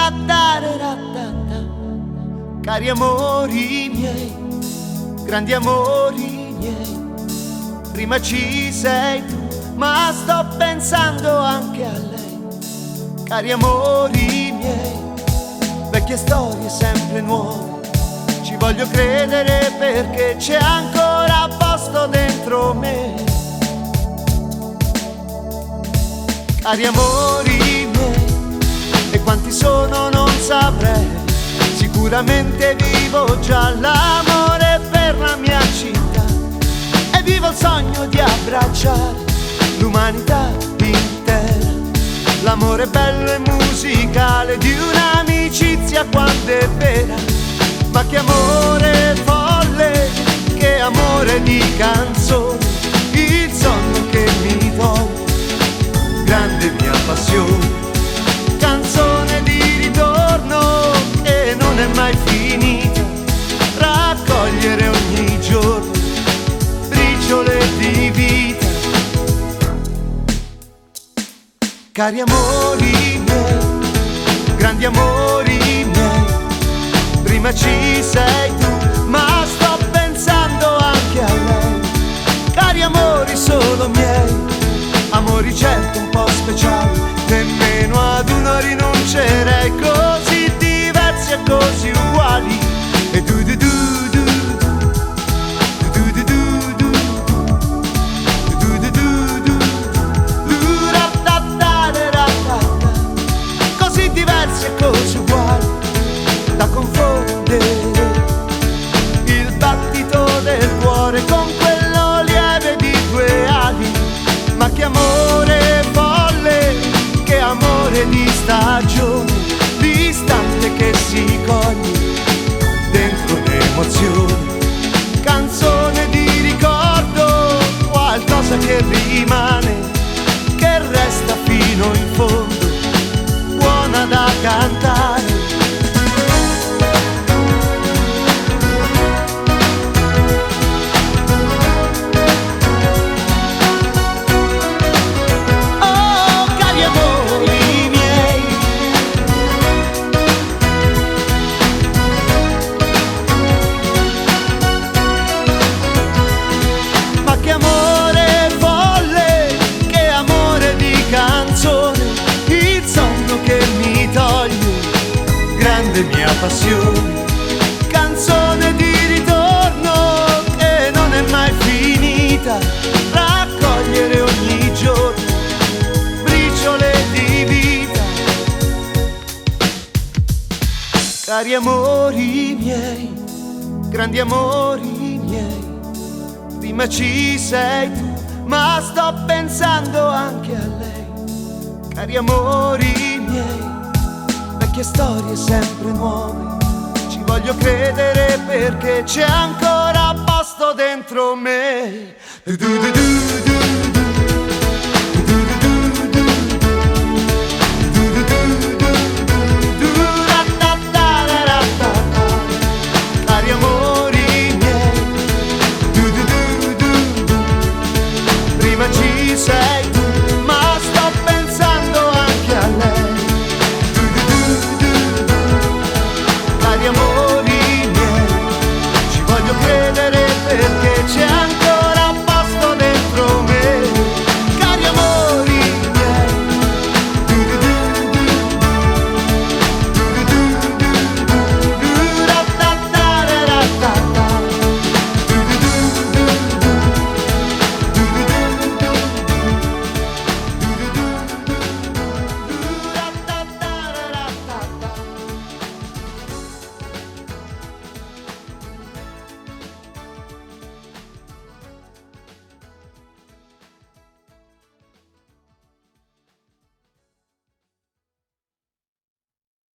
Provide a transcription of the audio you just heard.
Ra-da-da-da-da-da. Cari amori miei, grandi amori miei, prima ci sei tu, ma sto pensando anche a lei. Cari amori miei, vecchie storie sempre nuove, ci voglio credere perché c'è ancora posto dentro me. Cari amori miei, e quanti sono non saprei, sicuramente vivo già l'amore per la mia città e vivo il sogno di abbracciare l'umanità intera. L'amore bello e musicale di un'amicizia quando è vera. Ma che amore folle, che amore di canzone, il sonno che mi toglie, grande mia passione. Canzone di ritorno che non è mai finita, raccogliere ogni giorno briciole di vita. Cari amori miei, grandi amori miei, prima ci sei tu, ma sto pensando anche a lei. Cari amori solo miei, amori certo un po' speciali, nemmeno ad uno rinuncerei, così diversi e così uguali. E du du du du du du du du du du du du du ra da da da da da, così diversi e così uguali da confondere. Il battito del cuore con quello lieve di due ali. Ma che amore folle, che amore di stagione, l'istante che si coglie dentro l'emozione. Canzone di ricordo, qualcosa che rimane, che resta fino in fondo, buona da cantare. Mia passione, canzone di ritorno che non è mai finita, raccogliere ogni giorno briciole di vita. Cari amori miei, grandi amori miei, prima ci sei tu, ma sto pensando anche a lei. Cari amori miei, vecchie storie sempre nuove, ci voglio credere perché c'è ancora posto dentro me. Du du du du du.